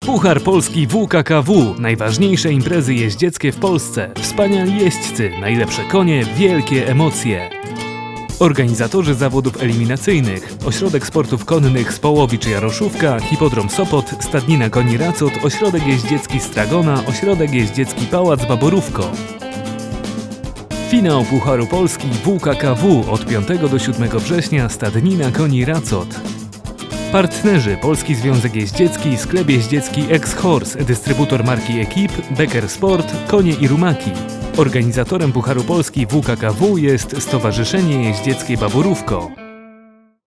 Puchar Polski WKKW. Najważniejsze imprezy jeździeckie w Polsce. Wspaniali jeźdźcy, najlepsze konie, wielkie emocje. Organizatorzy zawodów eliminacyjnych. Ośrodek Sportów Konnych Społowicz Jaroszówka, Hipodrom Sopot, Stadnina Koni Racot, Ośrodek Jeździecki Stragona, Ośrodek Jeździecki Pałac Baborówko. Finał Pucharu Polski WKKW od 5 do 7 września Stadnina Koni Racot. Partnerzy: Polski Związek Jeździecki, Sklep Jeździecki Ex-Horse, dystrybutor marki Ekip, Becker Sport, Konie i Rumaki. Organizatorem Pucharu Polski WKKW jest Stowarzyszenie Jeździeckie Baborówko.